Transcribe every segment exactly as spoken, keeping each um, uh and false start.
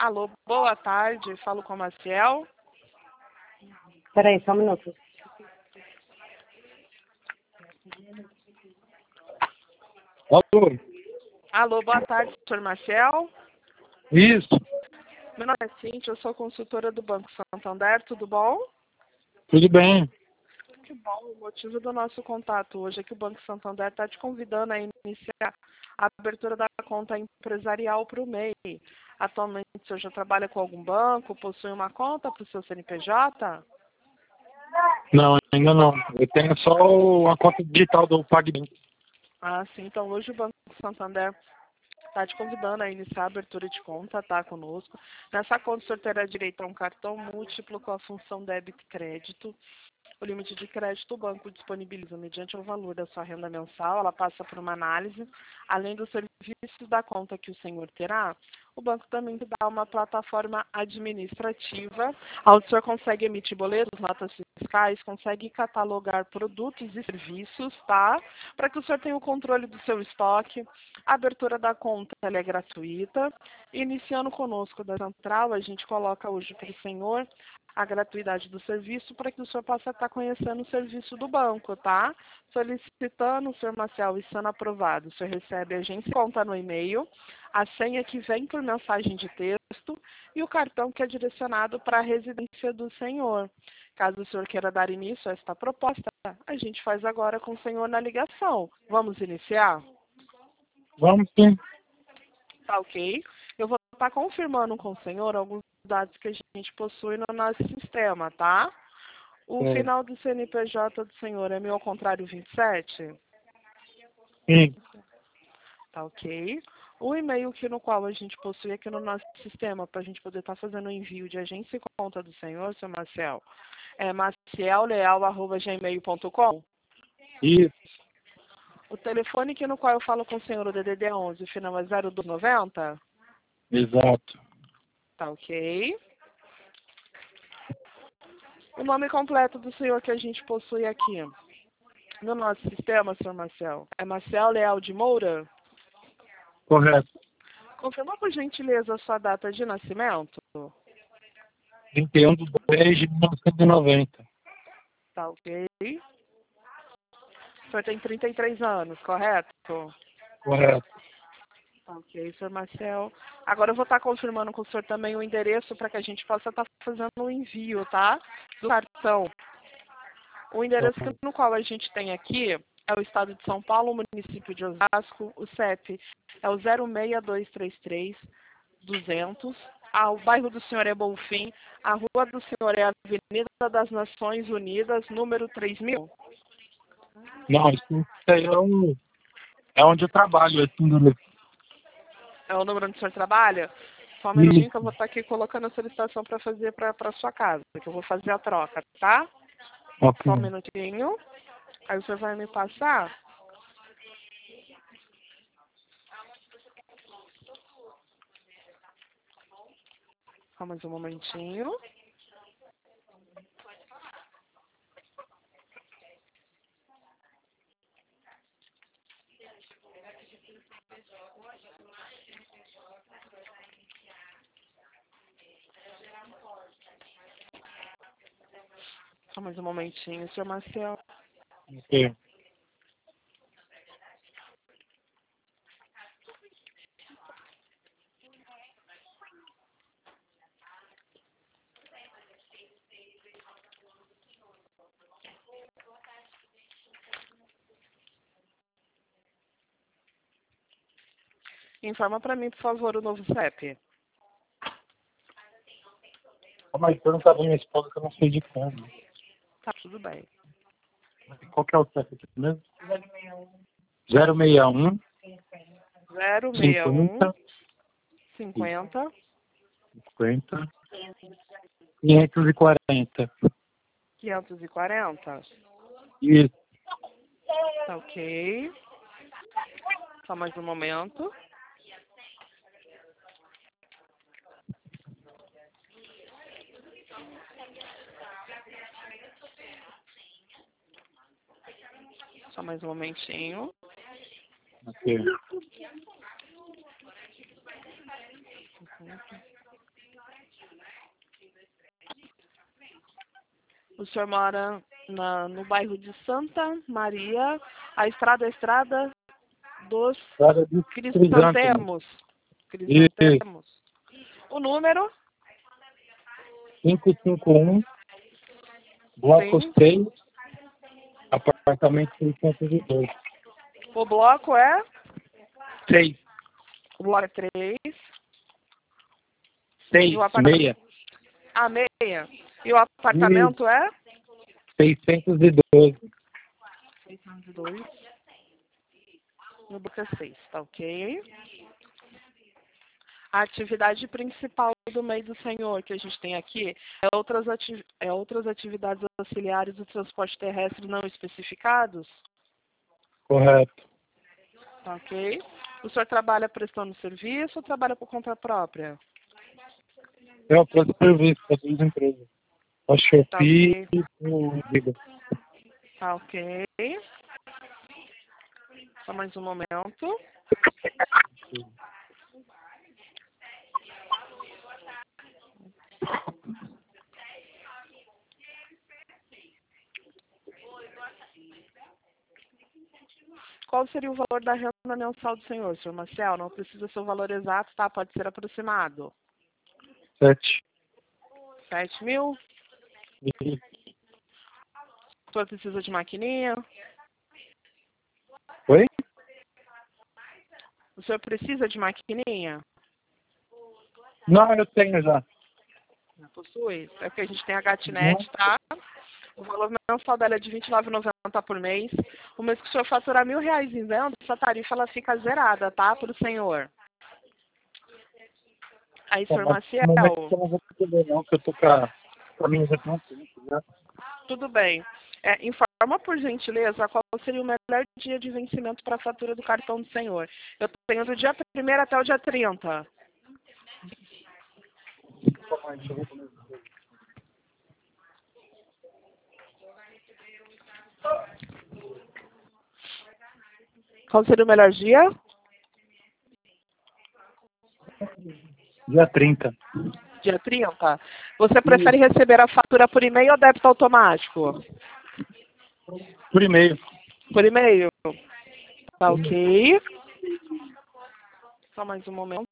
Alô, boa tarde. Falo com a Maciel. Peraí, só um minuto. Alô? Alô, boa tarde, senhor Maciel. Isso, Meu nome é Cíntia, eu sou consultora do Banco Santander, tudo bom? tudo bem. Que bom, o motivo do nosso contato hoje é que o Banco Santander está te convidando a iniciar a abertura da conta empresarial para o M E I. Atualmente, o senhor já trabalha com algum banco, possui uma conta para o seu C N P J? Não, ainda não. Eu tenho só uma conta digital do PagBank. Ah, sim, então hoje o Banco Santander está te convidando a iniciar a abertura de conta, tá, conosco. Nessa conta, o senhor terá direito a um cartão múltiplo com a função débito e crédito. O limite de crédito o banco disponibiliza mediante o valor da sua renda mensal, ela passa por uma análise. Além dos serviços da conta que o senhor terá, o banco também te dá uma plataforma administrativa, onde o senhor consegue emitir boletos, notas fiscais, consegue catalogar produtos e serviços, tá? Para que o senhor tenha o controle do seu estoque. A abertura da conta ela é gratuita. Iniciando conosco da central, a gente coloca hoje para o senhor a gratuidade do serviço para que o senhor possa estar conhecendo o serviço do banco, tá? Solicitando o senhor Maciel e sendo aprovado, o senhor recebe a agência conta no e-mail, a senha que vem por mensagem de texto e o cartão que é direcionado para a residência do senhor. Caso o senhor queira dar início a esta proposta, a gente faz agora com o senhor na ligação. Vamos iniciar? Vamos sim. Tá ok. Eu vou estar confirmando com o senhor alguns dados que a gente possui no nosso sistema, tá? O É. final do C N P J do senhor é meu ao contrário vinte e sete? Sim, Tá ok. O e-mail que no qual a gente possui aqui no nosso sistema para a gente poder estar fazendo o envio de agência e conta do senhor, seu Marcel, é maciel leal arroba gmail ponto com. isso, O telefone que no qual eu falo com o senhor, o D D D onze, o final é zero dois noventa? exato. Tá ok. O nome completo do senhor que a gente possui aqui no nosso sistema, senhor Marcel, é Marcel Leal de Moura? Correto. Confirma por gentileza a sua data de nascimento? trinta e um de dez de mil novecentos e noventa. Tá ok. O senhor tem trinta e três anos, correto? Correto. Tá ok, senhor Marcel. Agora eu vou estar confirmando com o senhor também o endereço para que a gente possa estar fazendo o envio, tá? Do cartão. O endereço que- no qual a gente tem aqui é o estado de São Paulo, o município de Osasco. O C E P é o zero seis dois três três duzentos. Ah, o bairro do senhor é Bonfim. A rua do senhor é a Avenida das Nações Unidas, número três mil. Não, isso aí é, um, é onde eu trabalho. Esse número. É o número onde o senhor trabalha? Só um minutinho que eu Isso, vou estar aqui colocando a solicitação para fazer para a sua casa, que eu vou fazer a troca, tá? ok. Só um minutinho. Aí o senhor vai me passar. Só mais um momentinho. Só mais um momentinho, senhor Marcel. Ok. Informa para mim, por favor, o novo C E P. Mas pergunta pra minha esposa que eu não sei de como. Tá, tudo bem. Qual que é o C E P aqui mesmo? zero seis um zero seis um cinquenta cinquenta cinquenta quinhentos e quarenta. quinhentos e quarenta. Isso. Tá ok. Só mais um momento. Só mais um momentinho. Ok. O senhor mora na, no bairro de Santa Maria, a estrada é a estrada dos Cara de Crisântemo. Crisantemos. Crisantemos. O número? quinhentos e cinquenta e um, bloco Sim. seis, apartamento seiscentos e dois. O bloco é? seis. O bloco é três. seis, E o apartamento? meia. A meia. E o apartamento é? seiscentos e doze. seiscentos e dois. No bloco é seis, tá ok? A atividade principal do meio do Senhor que a gente tem aqui é outras, ati é outras atividades auxiliares do transporte terrestre não especificados? Correto. Tá ok? O senhor trabalha prestando serviço ou trabalha por conta própria? Eu presto serviço para duas empresas. A Tá Shopee ok. e o Viga. Tá ok. Só mais um momento. Qual seria o valor da renda mensal do senhor, senhor Marcial? Não precisa ser o valor exato, tá? Pode ser aproximado. Sete. Sete mil? E O senhor precisa de maquininha? Oi? O senhor precisa de maquininha? Não, eu tenho já. Não possui. É porque a gente tem a Gatnet, tá? O valor mensal dela é de vinte e nove reais e noventa centavos por mês. O mês que o senhor faturar mil reais em venda, essa tarifa ela fica zerada, tá? Para o senhor. Aí, Tá, senhor mas no momento Maciel, eu não vou poder não, que eu tô com a, com a minha retenção, né? tudo bem. É, informa, por gentileza, qual seria o melhor dia de vencimento para a fatura do cartão do senhor. Eu tenho do dia primeiro até o dia trinta. Qual seria o melhor dia? Dia trinta. Dia trinta. Você prefere receber a fatura por e-mail ou débito automático? Por e-mail. Por e-mail. Tá ok. Só mais um momento.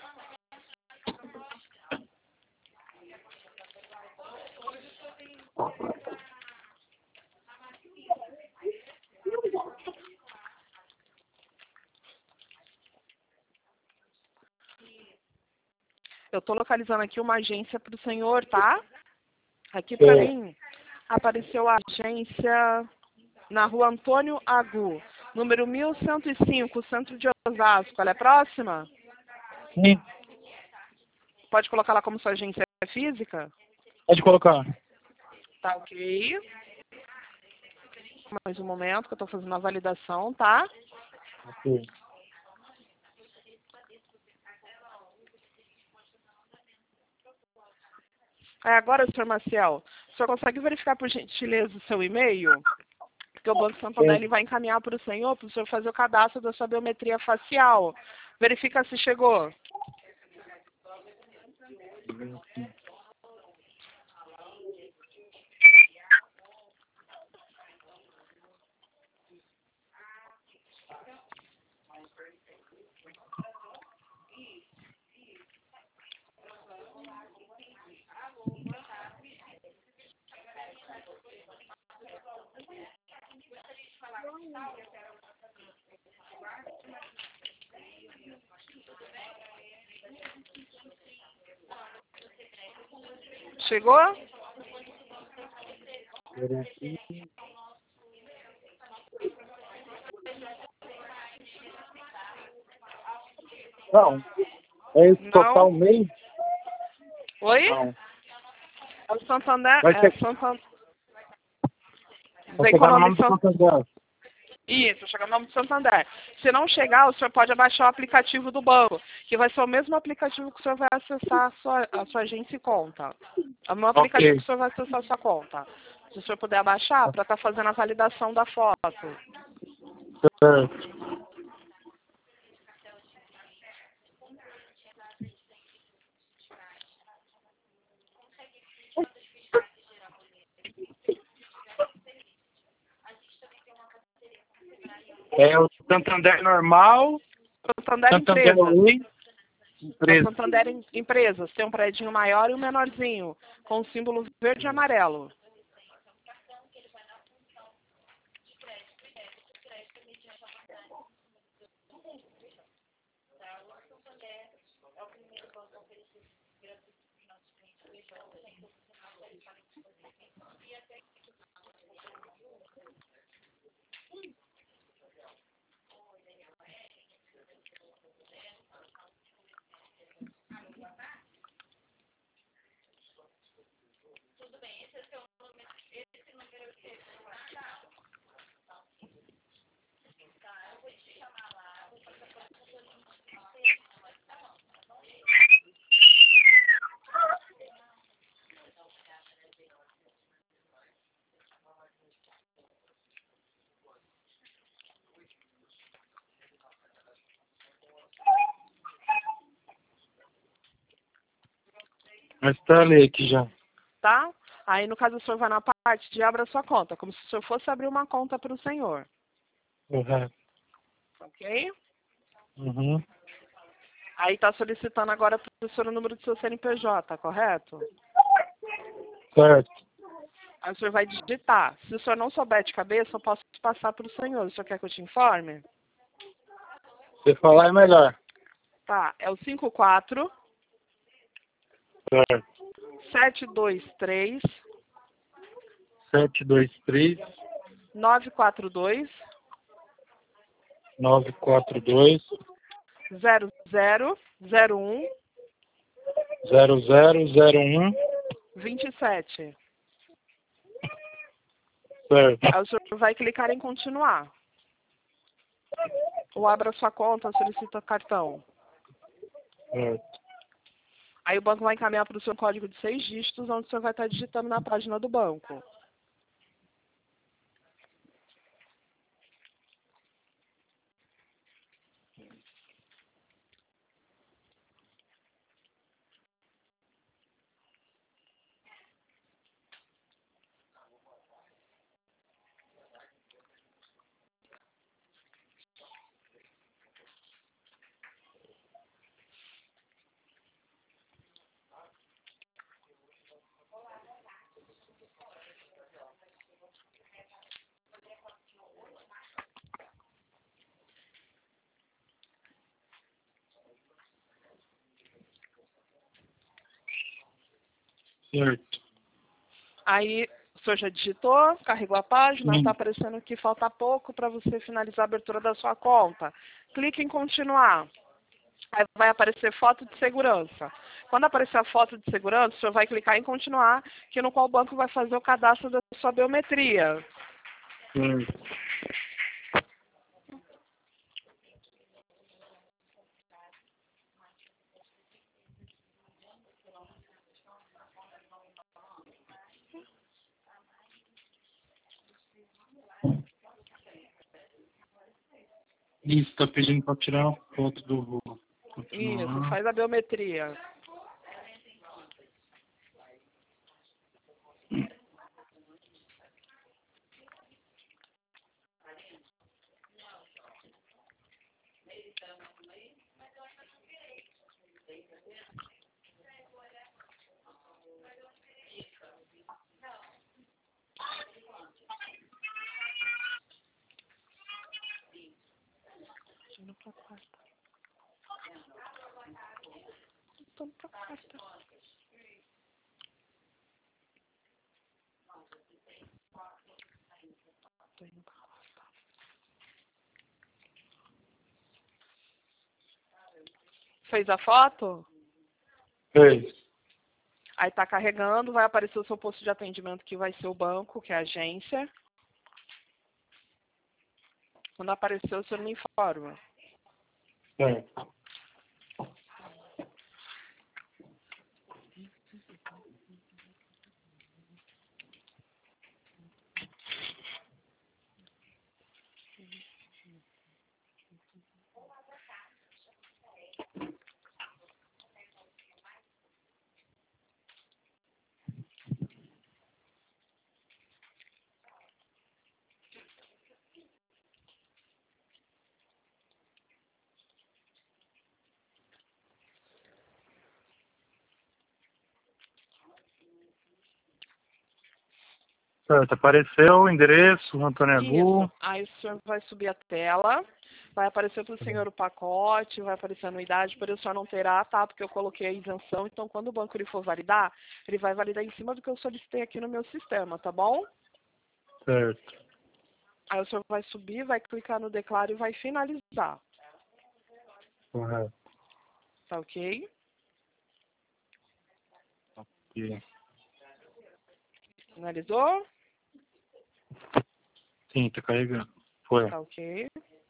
Eu estou localizando aqui uma agência para o senhor, tá? Aqui para É. mim apareceu a agência na rua Antônio Agu, número mil cento e cinco, centro de Osasco. Ela é próxima? Sim, Pode colocar lá como sua agência física? pode colocar. Tá ok. Mais um momento que eu estou fazendo a validação, tá? Ok. É, agora, senhor Maciel, o senhor consegue verificar por gentileza o seu e-mail? Porque o Banco Santander ele vai encaminhar para o senhor, para o senhor fazer o cadastro da sua biometria facial. Verifica se chegou. Chegou? Não, é esse total Não. mês? Oi? Não. É o Santander. Vai, É ter, Santander. vai Vem com o chegar no nome nome do Sant... Santander. Isso, chega o nome do Santander. Se não chegar, o senhor pode baixar o aplicativo do banco, que vai ser o mesmo aplicativo que o senhor vai acessar a sua, a sua agência e conta. É o mesmo aplicativo Ok. que o senhor vai acessar a sua conta. Se o senhor puder abaixar, para estar fazendo a validação da foto. Certo. É o Santander normal, Santander, Santander Empresas. Oi, O empresa. Santander em- Empresas tem um prédio maior e um menorzinho, com o símbolo verde e amarelo. Mas tá ali aqui já. Tá? Aí, no caso, o senhor vai na parte de abra sua conta, como se o senhor fosse abrir uma conta para o senhor. Uhum. Ok? Uhum. Aí está solicitando agora para o senhor o número do seu C N P J, correto? Certo. Aí o senhor vai digitar. Se o senhor não souber de cabeça, eu posso passar para o senhor. O senhor quer que eu te informe? Você falar é melhor. Tá, é o cinco quatro Certo. sete dois três sete dois três, nove quatro dois nove quatro dois, zero zero zero um zero zero zero um. vinte e sete. Certo. Aí o senhor vai clicar em continuar. Ou abra sua conta, solicita cartão. Certo. Aí o banco vai encaminhar para o seu código de seis dígitos, onde o senhor vai estar digitando na página do banco. Certo. Aí o senhor já digitou, carregou a página, Sim. está aparecendo que falta pouco para você finalizar a abertura da sua conta. Clique em continuar. Aí vai aparecer foto de segurança. Quando aparecer a foto de segurança, o senhor vai clicar em continuar, que no qual o banco vai fazer o cadastro da sua biometria. Certo. Isso, tá pedindo pra tirar uma foto do voo. Isso, Continuar. faz a biometria. Indo pra quarta. Tô indo pra quarta. Tô indo pra quarta. Fez a foto? Fez. Aí tá carregando, vai aparecer o seu posto de atendimento, que vai ser o banco, que é a agência. Quando aparecer, o senhor me informa. Certo. Certo, apareceu o endereço, Antônio Agu. Isso. Aí o senhor vai subir a tela, vai aparecer para o senhor o pacote, vai aparecer a anuidade, porém o senhor não terá, tá? Porque eu coloquei a isenção, então quando o banco ele for validar, ele vai validar em cima do que eu solicitei aqui no meu sistema, tá bom? Certo. Aí o senhor vai subir, vai clicar no declaro e vai finalizar. Correto. Tá ok? Ok. Finalizou? Sim, tá carregando. Foi. Tá ok.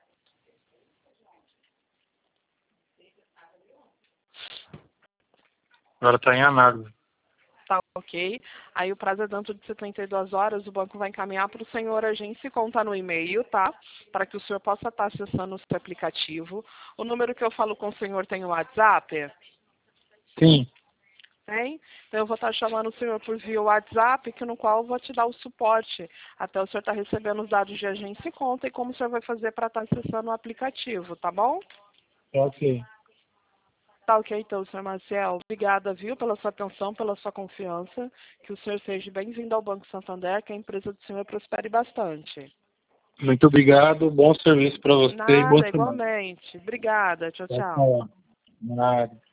Agora tá em análise. Tá ok. Aí o prazo é dentro de setenta e duas horas, o banco vai encaminhar para o senhor agência e conta no e-mail, tá? Para que o senhor possa estar acessando o seu aplicativo. O número que eu falo com o senhor tem o WhatsApp? Sim. Tem? Então eu vou estar chamando o senhor por via WhatsApp, que no qual eu vou te dar o suporte. Até o senhor estar recebendo os dados de agência e conta e como o senhor vai fazer para estar acessando o aplicativo, tá bom? Ok. Tá ok, então, senhor Marcel. Obrigada, viu, pela sua atenção, pela sua confiança. Que o senhor seja bem-vindo ao Banco Santander, que a empresa do senhor prospere bastante. Muito obrigado. Bom serviço para você e boa Nada, semana. igualmente. Obrigada. Tchau, Tchau, tchau. tchau. Nada.